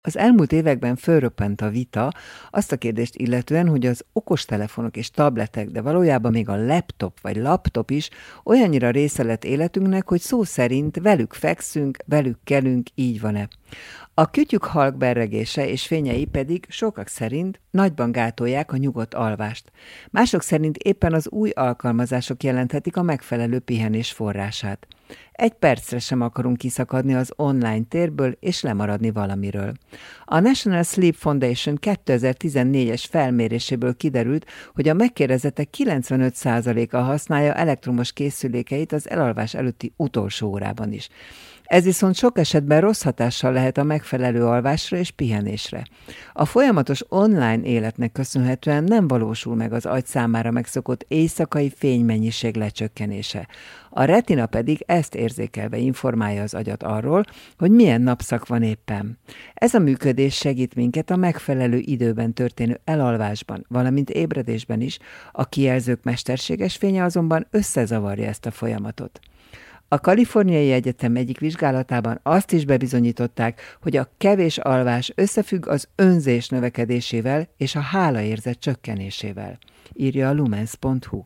Az elmúlt években fölröppent a vita azt a kérdést illetően, hogy az okostelefonok és tabletek, de valójában még a laptop vagy laptop is olyannyira része lett életünknek, hogy szó szerint velük fekszünk, velük kelünk, így van-e. A kütyük halk berregése és fényei pedig sokak szerint nagyban gátolják a nyugodt alvást. Mások szerint éppen az új alkalmazások jelenthetik a megfelelő pihenés forrását. Egy percre sem akarunk kiszakadni az online térből és lemaradni valamiről. A National Sleep Foundation 2014-es felméréséből kiderült, hogy a megkérdezettek 95%-a használja elektromos készülékeit az elalvás előtti utolsó órában is. Ez viszont sok esetben rossz hatással lehet a megfelelő alvásra és pihenésre. A folyamatos online életnek köszönhetően nem valósul meg az agy számára megszokott éjszakai fénymennyiség lecsökkenése. A retina pedig ezt érzékelve informálja az agyat arról, hogy milyen napszak van éppen. Ez a működés segít minket a megfelelő időben történő elalvásban, valamint ébredésben is, a kijelzők mesterséges fénye azonban összezavarja ezt a folyamatot. A Kaliforniai Egyetem egyik vizsgálatában azt is bebizonyították, hogy a kevés alvás összefügg az önzés növekedésével és a hálaérzet csökkenésével, írja a lumens.hu.